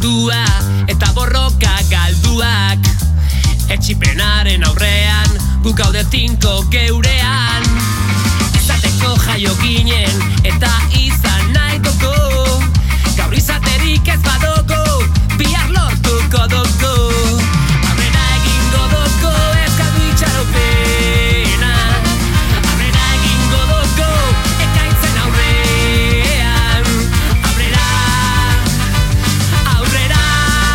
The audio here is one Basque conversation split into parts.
galdua eta borroka galduak. Etxipenaren aurrean, guk gaude tinko geurean. Izateko jaio ginen eta izan nahi dugu. Gaur izaterik ez badugu, bihar lortuko dugu. Aurrera egingo dugu, ez galdu itxaropena. Aurrera egingo dugu, ekaitzen aurrean. Aurrera, aurrera.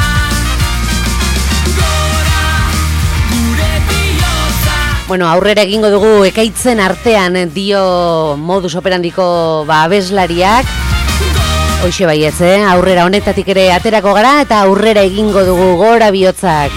Gora, gure bihotza. Bueno, aurrera egingo dugu ekaitzen artean dio modus operandiko abeslariak. Hoxe baietz, aurrera honetatik ere aterako gara eta aurrera egingo dugu gora bihotzak.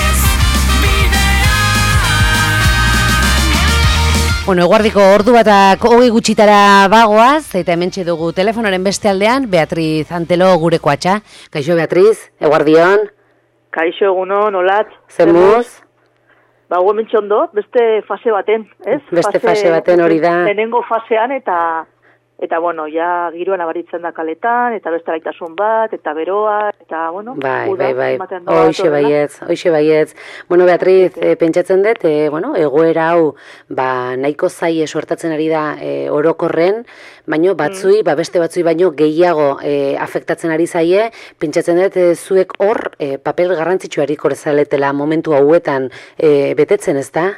Bueno, eguardiko ordu batak 20 gutxitara bagoaz, eta hementxe dugu telefonoren beste aldean, Beatriz Antelo gure koatxa. Kaixo, Beatriz, eguardion. Kaixo, egunon, olat. Zemuz? Ba, hementxe ondo, beste fase baten, ez? Beste fase baten hori da. Lehenengo fasean eta bueno, ja giroan abaritzen da kaletan, eta beste laitasun bat, eta beroa, eta bueno, bai. Hoxe baietz. Bueno, Beatriz, pentsatzen dut, egoera hau, nahiko zaie sortatzen ari da orokorren, baino batzui, beste batzui baino gehiago afektatzen ari zaie, pentsatzen dut, zuek hor papel garrantzitsuari korrezaletela momentu hauetan betetzen, ez da?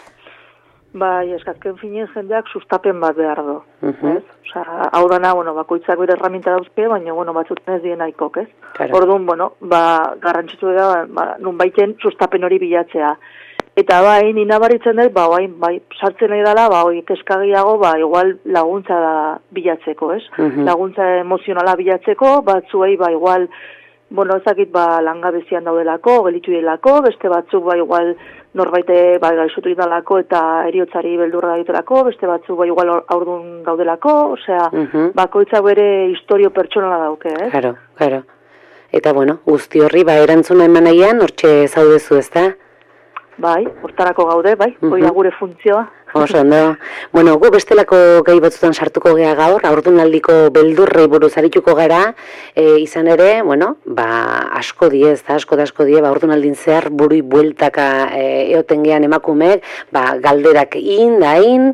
Bai, eskazken finen jendeak sustapen bat behar du, ez? Osa, hau dana, bakoitzak bere herramienta dauzke, baina, batzuten ez dien nahikok, ez? Claro. Orduan, garrantzitsu da, nun baiten sustapen hori bilatzea. Eta bai, nina baritzen dut, bai, sartzen nahi dela, keskagiago, igual laguntza da bilatzeko, ez? Laguntza emozionala bilatzeko, batzuei, igual, ezakit, langabezian daudelako, gelitzu delako, beste batzuk, igual, norbaite gaixotu idalako eta eriotzari beldurra daitelako, beste batzuk igual aurdun gaudelako, osea, bakoitza bere historio pertsonala dauke, eh? Claro. Eta guzti horri erantzuna eman nahian, hortxe zaudezu, ezta? Bai, hortarako gaude, bai, hori da gure funtzioa. Oso, ondo. Bueno, gu bestelako gai batzutan sartuko gea gaur, aurdunaldiko beldurrei buruz arituko gara, izan ere, asko die, aurdunaldin zehar burui bueltaka eoten gean emakumeek, galderak dain,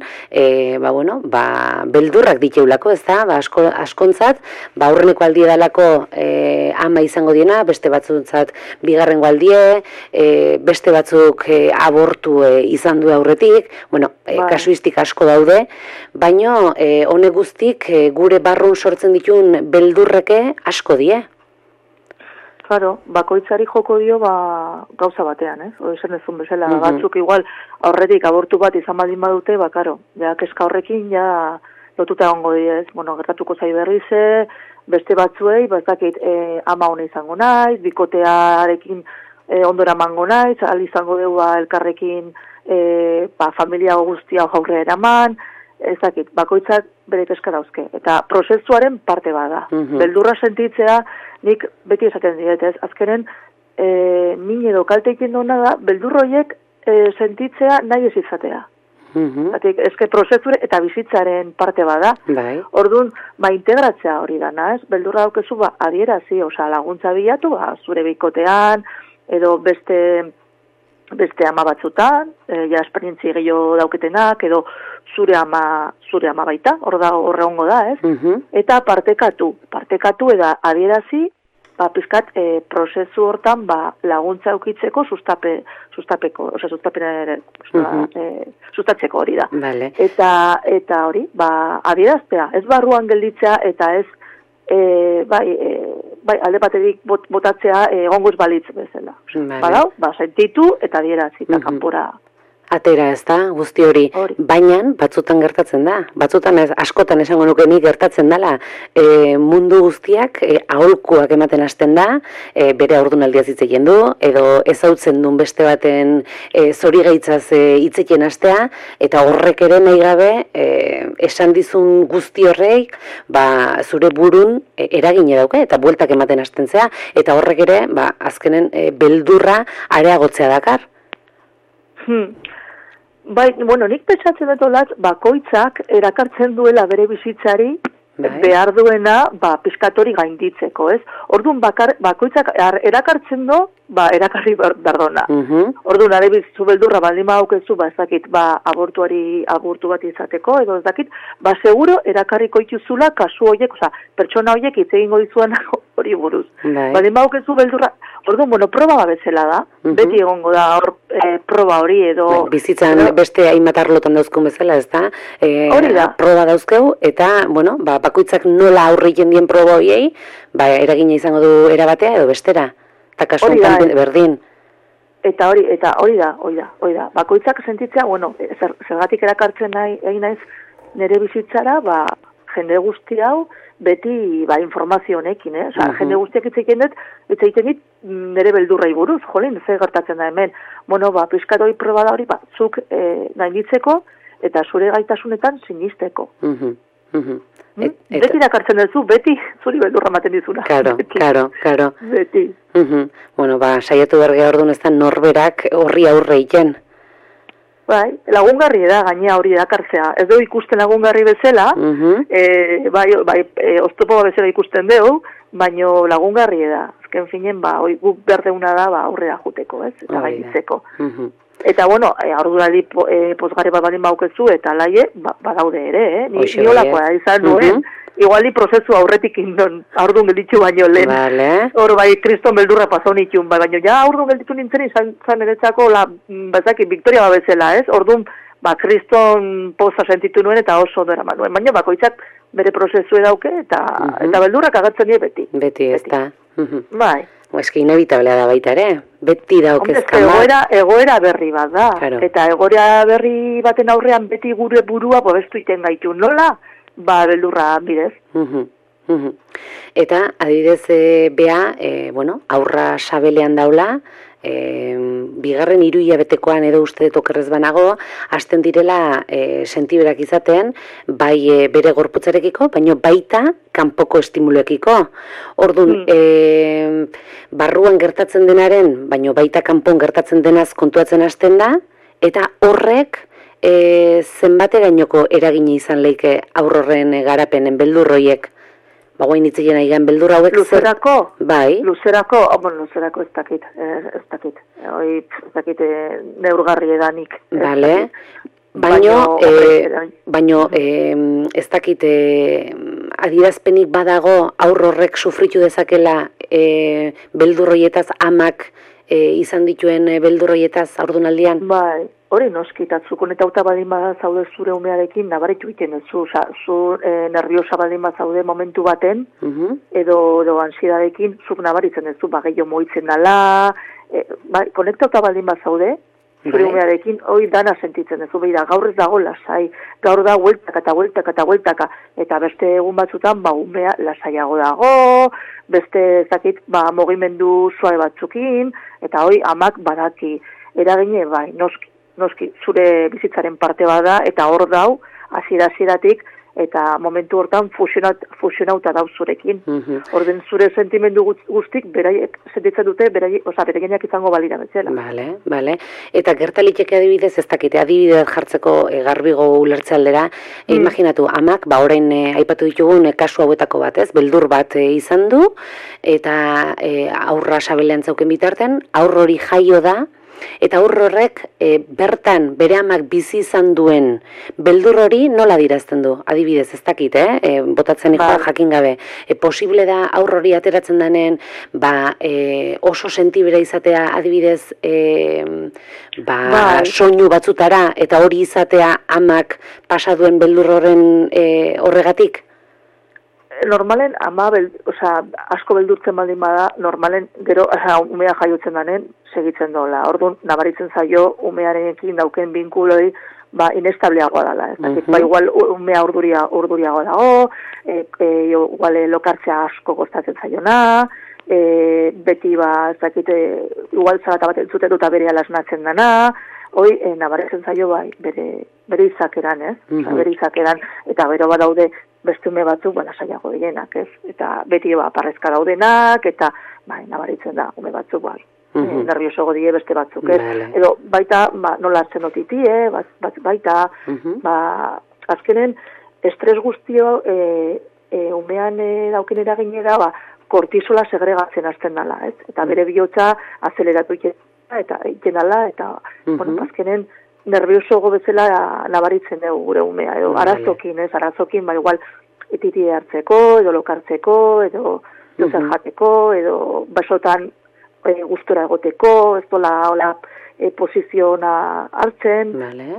beldurrak diteulako, ez da, askontzat, aurreneko aldie dalako ama izango diena, beste batzuntzat bigarrengo aldie, beste batzuk abortu izan du aurretik, kasuistik asko daude, baino honek guztik gure barrun sortzen ditun beldurreke asko die. Claro, bakoitzari joko dio gauza batean, ez? Esan ezun bezala, batzuk igual aurretik abortu bat izan baldin badute, keska horrekin lotuta egongo die, ez? Gertatuko zai berrize, beste batzuei, ama hona izango naiz, bikotearekin ondora mango naiz, izango deu elkarrekin familia guztia jaurre eraman, ezakit, bakoitzak bere keska dauzke. Eta prozesuaren parte bada. Beldurra sentitzea, nik beti esaten diet, ez? Azkenen, min edo kalteekin duna da, beldurroiek sentitzea nahi ez izatea. Ezke prozesure eta bizitzaren parte bada. Orduan, integratzea hori dana, ez? Beldurra daukezu, adierazi, laguntza bilatu, zure bikotean, edo beste ama batzutan, esperientzi gehiago dauketenak, edo zure ama baita, horre hongo da, ez? Eta partekatu eda adierazi, pizkat prozesu hortan laguntza eukitzeko sustatzeko hori da. Eta hori, adieraztea, ez barruan gelditzea, eta ez alde baterik botatzea egongoz balitz bezala. Badau, sentitu eta adierazi eta kanpora atera, ez da, guzti hori. Baina, batzutan gertatzen da. Batzutan askotan esango nuke nik gertatzen dela. Mundu guztiak aholkuak ematen hasten da, bere haurdunaldiaz hitz egiten du, edo ezautzen duen beste baten zorigaitzaz hitz egiten hastea, eta horrek ere nahi gabe esan dizun guzti horrek, zure burun eragine dauke, eta bueltak ematen hasten zea, eta horrek ere, azkenen beldurra areagotzea dakar. Nik pentsatzen dut bakoitzak erakartzen duela bere bizitzari behar duena, pizkatori gainditzeko, ez? Orduan, bakoitzak erakartzen do, erakarri berdona. Orduan, arebizu beldurra baldin aukezu, ez dakit, abortu bat izateko, edo ez dakit, seguro erakarriko ituzula kasu horiek, pertsona horiek hitz egingo dizuan hori buruz. Baldin aukezu beldurra, orduan, proba bezala da, beti egongo da hor proba hori edo... Bizitzan beste hainbat arlotan dauzkun bezala, ez da? Hori da. Proba dauzkeu, eta, bakoitzak nola aurre dien proba horiei, eragina izango du erabatea edo bestera. Eta kasu honetan berdin. Eta hori da. Bakoitzak sentitzea, zergatik erakartzen nahi naiz nire bizitzara, jende guzti hau, beti informazio honekin, jende guztiak hitz egiten dit nire beldurrai buruz, jolin, ze gertatzen da hemen. Pizkat hori proba da hori, zuk gainditzeko eta zure gaitasunetan sinisteko. Beti dakartzen duzu, beti zuri beldurra maten dizuna. Karo. Beti. Saiatu bergea orduan ez da norberak horri aurre iten. Lagungarri da, gainea hori dakartzea. Ez dugu ikusten lagungarri bezala, oztopo bezala ikusten dugu, baina lagungarri da. Azken finen, guk berdeuna da aurrera juteko, ez? Eta gainditzeko. Eta, arduraldi pozgarri bat balin baukezu, eta laie, badaude ere, Ni olakoa izan nuen, igualdi prozesu aurretik indon, aurdun gelditzu baino lehen. Hor, kriston beldurra pasau nitxun, baina aurdun gelditu nintzen izan eretzako, bazaki, Victoria babezela, ez? Orduan, kriston poza sentitu nuen, eta oso dara manuen. Baina, bakoitzak bere prozesu edauke, eta beldurrak agatzen die beti. Beti, ez da. Eski inevitablea da baita ere, beti daukezka bat. Egoera berri bat da, eta egoera berri baten aurrean beti gure burua bobestu iten gaitu. Nola? Beldurra bidez. Eta, adibidez, aurra sabelean daula, bigarren 3 hilabetekoan edo uste okerrez banago, hasten direla sentiberak izaten, bai bere gorputzarekiko, baina baita kanpoko estimuloekiko. Orduan, barruan gertatzen denaren, baina baita kanpon gertatzen denaz kontuatzen hasten da, eta horrek zenbaterainoko eragina izan leike aurrorren garapenen beldurroiek. Guain itzien aigan beldur hauek Luzerako? Bai. Luzerako ez dakit. Ez dakit neurgarri edanik. Bale. Baino ez dakit adierazpenik badago aurrorrek sufritu dezakela beldurroietaz amak izan dituen beldurroietaz aurdunaldian? Bai. Hori noskitatzukun eta uta baldin zaude zure umearekin nabaritu egiten duzu, zu nerviosa baldin zaude momentu baten, edo ansidadekin zuk nabaritzen duzu, gehiago moitzen dala, konektauta baldin zaude, zure umearekin, hori dana sentitzen duzu, beira, gaur ez dago lasai, gaur da hueltaka, eta beste egun batzutan, umea lasaiago dago, beste zakit, mogimendu suave batzukin, eta hori amak badaki, eragine, noski, zure bizitzaren parte bada, eta hor dau, hasieratik eta momentu hortan fusionauta dau zurekin. Orden zure sentimendu guztik, beraiek sentitzen dute, beraienak izango balira betzela. Bale. Eta gertaliteke adibidez, ez dakite, adibidez jartzeko garbigo ulertze aldera, imaginatu, amak, orain aipatu ditugun kasu hauetako bat, ez? Beldur bat izan du, eta aurra sabelean zauken bitarten, aurr hori jaio da, eta horrek bertan bere amak bizi izan duen beldur hori nola dirazten du? Adibidez, ez dakit, botatzen jakin gabe. Posible da aurr hori ateratzen denen oso sentibera izatea adibidez soinu batzutara eta hori izatea amak pasa duen beldur horren horregatik? Normalen, asko beldurtzen baldin bada, normalen, gero, umea jaiotzen danen, segitzen dola. Orduan, nabaritzen zaio, umearekin dauken binkuloi, inestableagoa dela. Igual, umea urduriagoa dago, igual, lokartzea asko gostatzen zaiona, beti, ez dakit, igual, zalata bat entzuten dut bere alasnatzen dana, hoi, nabaritzen zaio, bere izakeran, bere izakeran, eta gero badaude, beste ume batzuk, lasaiago direnak, ez? Eta beti parrezka daudenak, eta nabaritzen da, ume batzuk, nervioso godie beste batzuk, ez? Edo, baita, nola hartzen otitie, baita, azkenen, estres guztio umean dauken eraginera, ba, kortisola segregatzen hasten dela, ez? Eta bere bihotza azeleratu egiten dela, eta, bueno, azkenen, nerviosogo bezala nabaritzen dugu gure umea, edo arazokin, ez? Arazokin, ba, igual, etiti hartzeko, edo lokartzeko, edo zer jateko, edo basotan gustora egoteko, ez dola, hola, posiziona hartzen. Vale.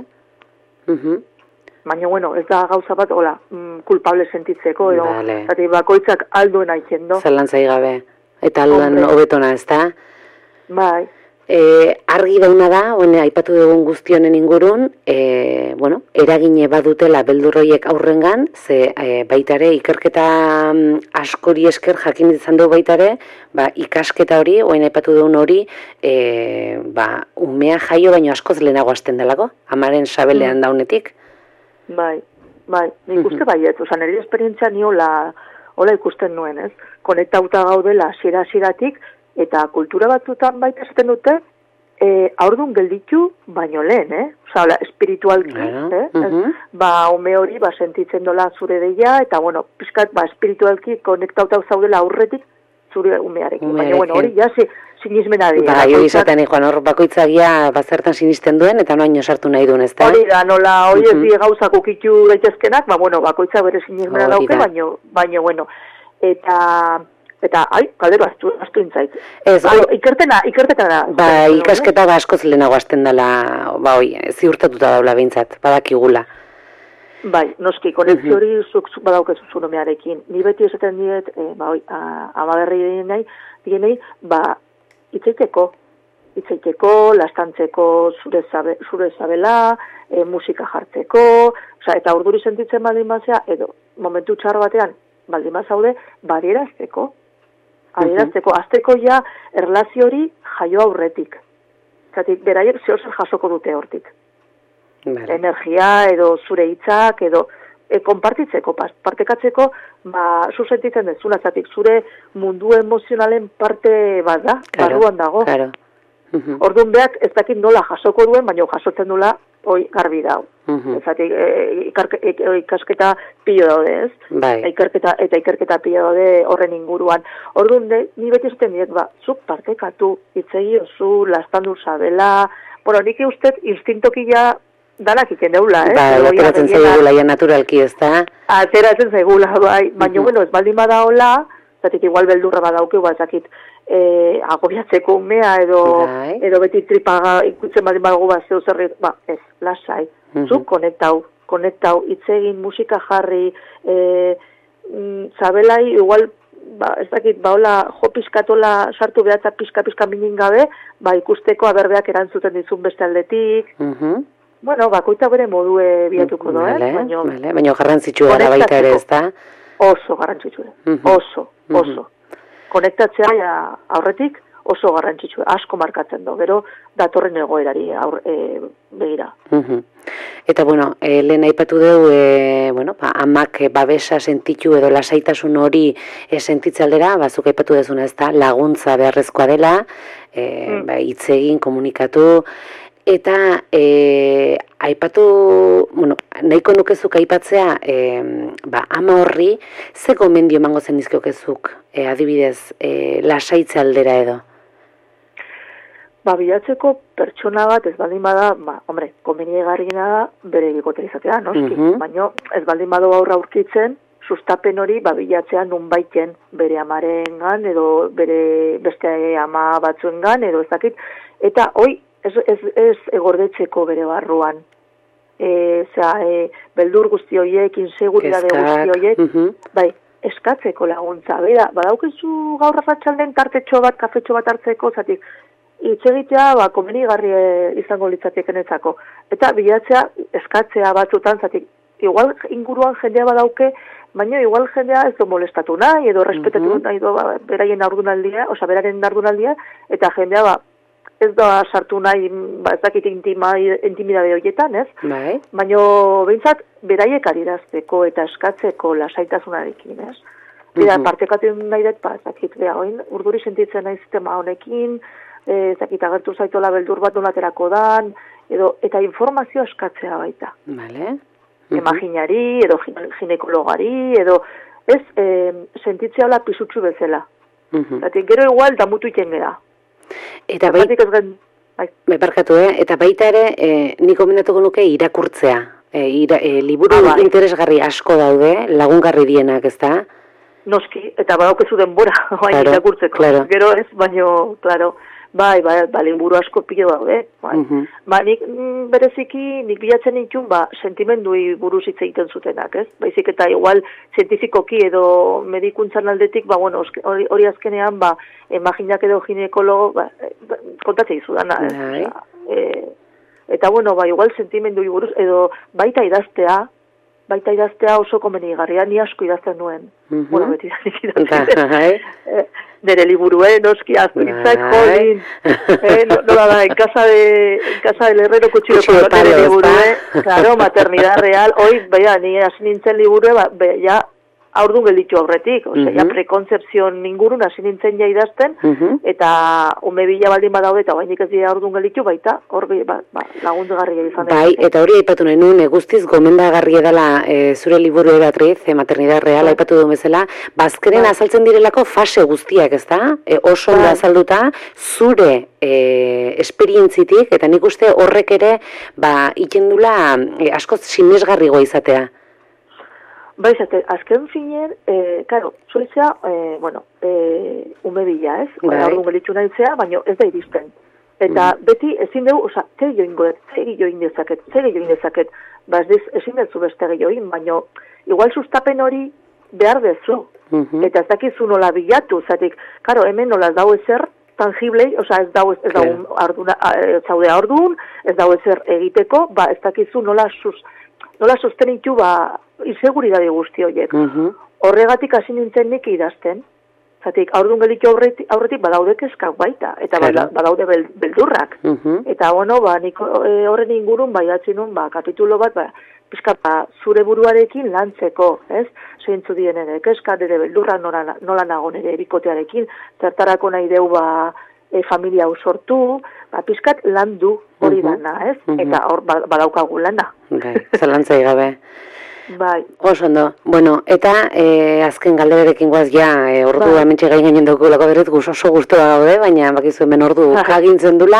Baina, bueno, ez da gauza bat, hola, kulpable sentitzeko, edo, zati, bakoitzak alduen aitzen do. Zalantzai gabe. Eta alduan hobetona, ez da? Bai. Argi dauna da, aipatu dugun guztionen ingurun, bueno, eragine badutela beldurroiek aurrengan, ze baitare ikerketa askori esker jakin izan du baitare, ba, ikasketa hori, aipatu dugun hori, ba, umea jaio baino askoz lehenago hasten delako, amaren sabelean daunetik. Bai, nik uste baiet, oza, nire esperientzia ni hola ikusten nuen, ez? Konektauta gaudela hasieratik, eta kultura batzutan baita esaten dute, aurdun gelditu baino lehen, Osa, espiritualki, Ba, ume hori, ba, sentitzen dola zure deia, eta, bueno, pizkat, ba, espiritualki konektauta zaudela aurretik zure umearekin. Baina, bueno, hori, ja, sinismena dira. Ba, hori izaten, Juan, hor bakoitzagia bazertan sinisten duen, eta noaino sartu nahi duen, ez da? Hori da, nola, hori ez di gauzak ukitu daitezkenak, ba, bueno, bakoitzak bere sinismena dauke, baina, bueno, eta, kaldero, astu intzait. Ikertetara. Ba, ikasketa askoz lehenago hasten dela, ba, ziurtatuta daula behintzat, badakigula. Bai, noski, konexio hori zuk badaukezu zunomearekin. Ni beti esaten diet, amaberri dienei, ba, itzaiteko, lastantzeko zure zabela, musika jartzeko, eta urduri sentitzen baldin bazea, edo momentu txar batean, baldin bazaude, adierazteko, azteko ja erlazio hori jaio aurretik. Zatik, beraiek zer jasoko dute hortik. Energia, edo zure hitzak, edo konpartitzeko, partekatzeko, ba, sentitzen dezuna, zatik, zure mundu emozionalen parte bat da, barruan dago. Orduan beak ez dakit nola jasoko duen, baina jasotzen dula hoi garbi dau. Zatik, ikasketa pilo daude, ez? Eta ikerketa pilo daude horren inguruan. Orduan, ni beti esaten diet, ba, zuk partekatu, hitzegi oso, lastandu zabela, bueno, nik ustez instintoki ja danak iten deula, ateratzen zaigula, ja naturalki, ez da? Ateratzen zaigula, bai, baina, bueno, ez baldin bada hola, zatik igual beldurra badaukeu, ba, ezakit, agobiatzeko umea, edo beti tripaga ikutzen baldin badago, ba, zeu zerri, ba, ez, lasai, zuk konektau, itzegin, musika jarri, zabelai, igual, ba, ez dakit, ba, hola, jo pizkatola sartu behatza pizka minin gabe, ba, ikusteko aberbeak erantzuten dizun beste aldetik, bueno, bakoitza bere modue biatuko do, baina garrantzitsua da baita ere, ez da? Oso garrantzitsua, oso. Konektatzea aurretik oso garrantzitsua, asko markatzen do, gero datorren egoerari begira. Eta, bueno, lehen aipatu dugu, amak babesa sentitu edo lasaitasun hori sentitzaldera, bazuk aipatu dezuna, ez da, laguntza beharrezkoa dela, hitz egin, komunikatu, eta aipatu, nahiko nukezuk aipatzea, ama horri, ze gomendio emango zen dizkiokezuk, adibidez, lasaitze aldera edo? Ba, bilatzeko pertsona bat ez baldin bada, hombre, konveniegarriena da bere egikotera izatea, noski, baina ez baldin badu aurra aurkitzen, sustapen hori bilatzea nunbaiten bere amarengan edo bere beste ama batzuengan edo ez dakit, eta hoi ez egordetzeko bere barruan. Beldur guzti horiek, inseguridade guzti horiek, bai, eskatzeko laguntza. Bera, badaukezu gaur arratsalden tartetxo bat, kafetxo bat hartzeko, zatik, itxegitea, komenigarri izango litzatekenetzako. Eta bilatzea, eskatzea batzutan, zatik, igual inguruan jendea badauke, baina igual jendea ez do molestatu nahi, edo respetatu nahi do beraien ardunaldia, beraren ardunaldia, eta jendea ez da sartu nahi, ez dakit intimidade horietan, ez? Baina, behintzat, beraiek adirazteko eta eskatzeko lasaitasunarekin, ez? Bida, partekatu nahi dut, ez dakit, urduri sentitzen nahi sistema honekin, ez dakit, agertu zaitola beldur bat donaterako dan, eta informazio eskatzea baita. Imaginari, edo ginekologari, edo ez sentitzea hola pisutsu bezala. Gero igual damutu iten gera. Eta barkatu, eta baita ere, nik gomendatuko nuke irakurtzea. Liburu interesgarri asko daude, lagungarri dienak, ez da? Noski, eta badaukezu denbora, irakurtzeko. Gero ez, baino, claro, bai, liburu asko pilo daude. Nik bereziki, nik bilatzen ditun, sentimendui buruz hitz egiten zutenak, ez? Baizik eta igual, zientifikoki edo medikuntzan aldetik, hori azkenean, imaginak edo ginekologo, kontatzea izudana, ez? Eta igual sentimendui buruz, edo baita idaztea oso komenigarria, ni asko idazten nuen. Beti idazten. Nere liburu, noski, azturizak, jolin. Nola da, en casa del herrero kuchillo nere liburu, claro, maternidad real. Ni hasi nintzen liburu, ja, aurdun gelditu aurretik, ja, prekonzepzion ingurun hasi nintzen ja idazten, eta ume bila baldin badaude, eta bainik ez dira aurdun gelditu, baita, hor lagundugarria izan. Bai, eta hori aipatu nahi nuen, guztiz gomendagarria dela zure liburu Beatriz, maternidad real, aipatu duen bezala, bazkeren azaltzen direlako fase guztiak, ez da? Oso ondo azalduta, zure esperientzitik, eta nik uste horrek ere, ikendula askoz sinesgarrigoa izatea. Baizate, azken finen, karo, zuetzea, ume bila, ez? Orduan gelitzu nahi zea, baina ez da iristen. Eta beti ezin dugu, zer join dezaket, ezin dezu beste join, baina igual sustapen hori behar dezu. Eta ez dakizu nola bilatu, zatik, karo, hemen nola ez dau ezer tangiblei, ez dau zaude ordun, ez dau ezer egiteko, ez dakizu nola sostenitu inseguridade guzti horiek. Horregatik hasi nintzen nik idazten. Zatik, aurdun gelitu aurretik badaude kezkak baita, eta badaude beldurrak. Eta nik horren ingurun baidatzi nun, kapitulo bat, pizkat zure buruarekin lantzeko, ez? Zeintzu dien ere, kezka, dere beldurra nola nago nire bikotearekin, zertarako nahi deu familia sortu, pizkat landu hori dana, ez? Eta hor badaukagu lana. Zalantzai gabe. Bai. Oso ondo. Bueno, eta azken galderarekin guaz ja, ordu amentxe gain gainen dugulako berret, oso guztua gaude, baina bakizu hemen ordu kagintzen dula.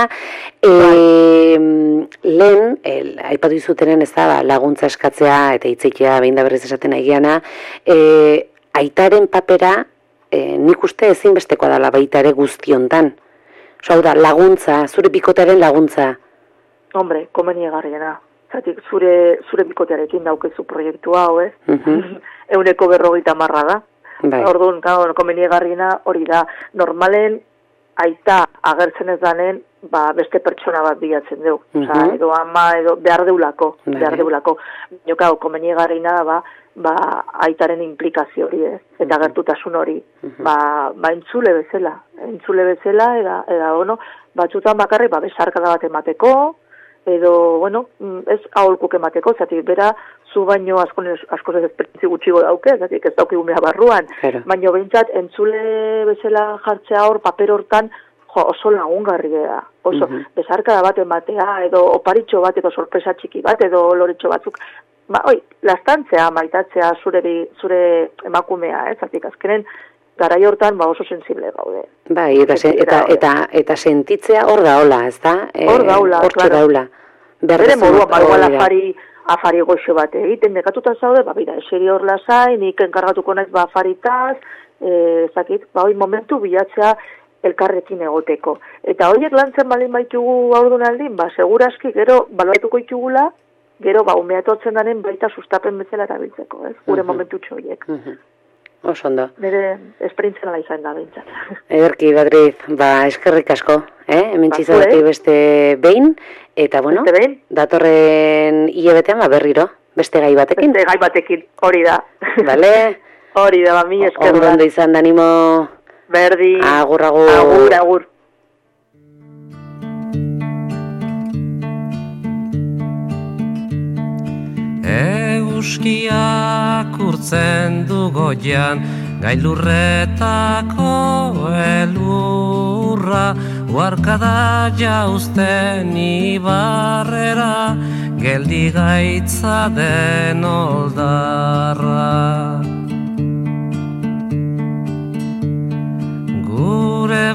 Lehen, aipatu izutenen ez da, laguntza eskatzea eta hitzeikia behin da berriz esaten aigiana, aitaren papera nik uste ezinbestekoa dela baita ere guztiontan. Hau da, laguntza, zure bikotearen laguntza. Hombre, komeniegarriena. Zatik, zure bikotearekin daukezu proiektu hau, ez? 150 da. Orduan, komeniegarriena hori da. Normalen, aita agertzen ez danen, beste pertsona bat bilatzen dugu. Edo ama, edo behar deulako. Jokau, komeniegarriena da, aitaren implikazio hori, ez? Eta gertutasun hori. Entzule bezala, eta batzutan bakarrik, besarkada bat emateko, edo, ez aholkuk emateko, zatik, bera, zu baino asko ez esperientzi gutxigo dauke, zatik ez daukigumea barruan, baino behintzat, entzule bezala jartzea hor, paper hortan, oso lagungarria, oso, besarkada bat ematea, edo oparitxo bat, edo sorpresa txiki bat, edo loretxo batzuk, lastantzea, maitatzea zure emakumea, zatik, azkenen, garai hortan oso sensible gaude. Bai, eta sentitzea hor daola, ez da? Hor daula, claro. Bere moduan, baruan afari goxo bat egiten, nekatuta zaude, eseri hor lasai, nik enkargatuko naiz afaritaz, ezakit, momentu bilatzea elkarrekin egoteko. Eta horiek lantzen balin baitugu aurdunaldin, seguraski gero baloatuko itugula, gero umeatotzen daren baita sustapen bezala erabiltzeko, ez? Gure momentu txoiek. Oso ondo. Nire esperintzen ala izan da bintzat. Ederki, Beatriz, eskerrik asko, hemen txizatik beste behin, eta datorren hilabetean berriro, beste gai batekin. Beste gai batekin, hori da. Bale? Hori da, mi eskerra. Ondo izan da, animo. Berdin. Agur. Agur. Euskiak urtzen du goian, gailurretako elurra, uarkada jauzten ibarrera, geldi gaitza den oldarra.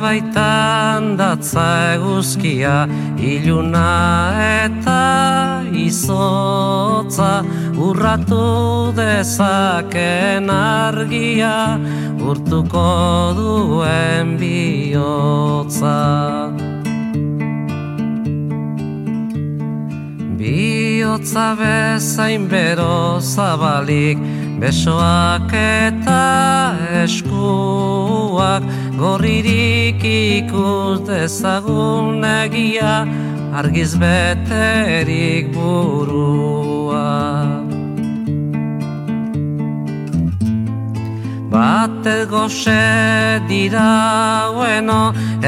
baitan datza eguzkia, iluna eta izotza, urratu dezaken argia, urtuko duen bihotza. Bihotza bezain bero zabalik, besoak eta eskuak, gorririk ikus dezagun egia, argiz beterik burua. Bat goxe dira bueno,